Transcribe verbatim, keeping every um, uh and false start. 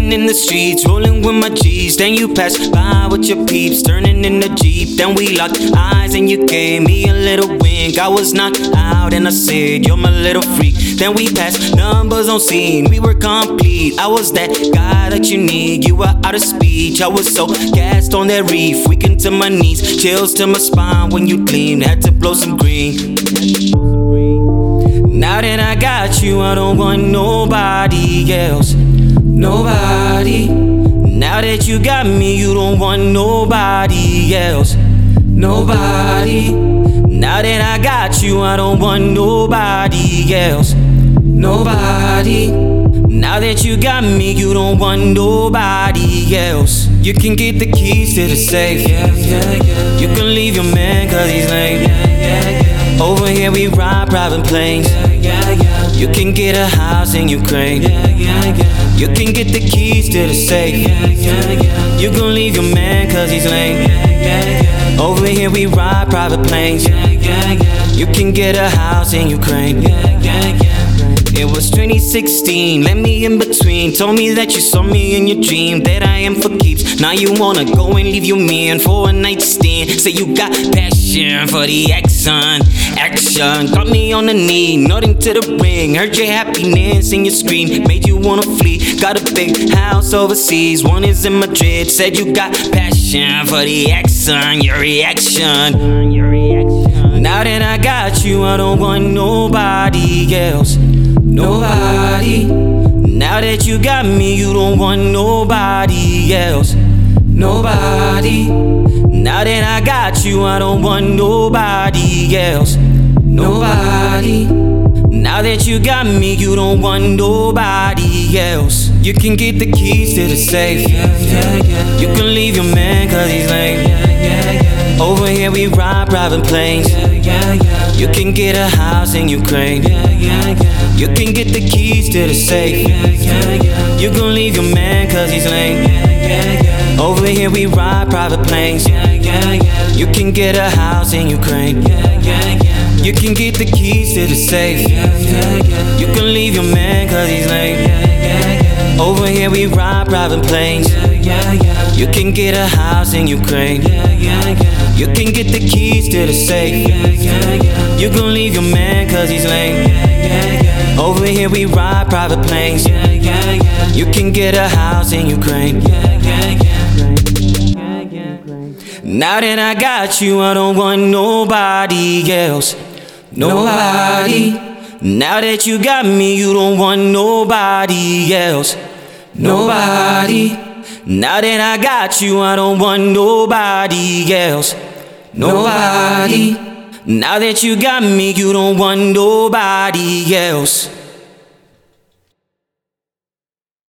Living in the streets, rolling with my G's. Then you passed by with your peeps, turning in the Jeep. Then we locked eyes and you gave me a little wink. I was knocked out and I said, you're my little freak. Then we passed numbers on scene, we were complete. I was that guy that you need, you were out of speech. I was so gassed on that reef, weakened to my knees, chills to my spine when you gleamed. Had to blow some green. Now that I got you, I don't want nobody else. Nobody. Now that you got me, you don't want nobody else. Nobody. Now that I got you, I don't want nobody else. Nobody. Now that you got me, you don't want nobody else. You can get the keys to the safe. Yeah, yeah, yeah. You can leave your man cause he's lame. Yeah, yeah, yeah. Over here we ride private planes. Yeah, yeah, yeah. You can get a house in Ukraine. Yeah, yeah, yeah. You can get the keys to the safe. Yeah, yeah, yeah. You can leave your man cause he's lame. Yeah, yeah, yeah. Over here we ride private planes. Yeah, yeah, yeah. You can get a house in Ukraine. Yeah, yeah, yeah. It was twenty sixteen, let me in between. Told me that you saw me in your dream, that I am for keeps. Now you wanna go and leave your man for a night stand. Say you got passion for the action, action. Got me on the knee, nothing to the ring. Heard your happiness and your scream, made you wanna flee. Got a big house overseas, one is in Madrid. Said you got passion for the action, your reaction, your reaction. Now that I got you, I don't want nobody else. Nobody. Now that you got me, you don't want nobody else. Nobody. Now that I got you, I don't want nobody else. Nobody. Now that you got me, you don't want nobody else. You can get the keys to the safe. Yeah, yeah, yeah. You can leave your man cause he's lame. Yeah, yeah, yeah. Over here we ride private planes. Yeah, yeah, yeah. You can get a house in Ukraine. Yeah, yeah, yeah. You can get the keys to the safe. Yeah, yeah, yeah. You can leave your man cause he's lame. Yeah, yeah, yeah. Over here we ride private planes. Yeah, yeah, yeah. You can get a house in Ukraine. Yeah, yeah, yeah. You can get the keys to the safe. Yeah, yeah, yeah. You can leave your man cause he's lame. Yeah, yeah, yeah. Over here we ride private planes. Yeah, yeah, yeah. You can get a house in Ukraine. Yeah, yeah, yeah. You can get the keys to the safe. Yeah, yeah, yeah. You can leave your man cause he's lame. Yeah, yeah, yeah. Over here we ride private planes. Yeah, yeah, yeah. You can get a house in Ukraine. Yeah, yeah, yeah. Now that I got you, I don't want nobody else. Nobody. Now that you got me, you don't want nobody else. Nobody. Now that I got you, I don't want nobody else. Nobody. Now that you got me, you don't want nobody else.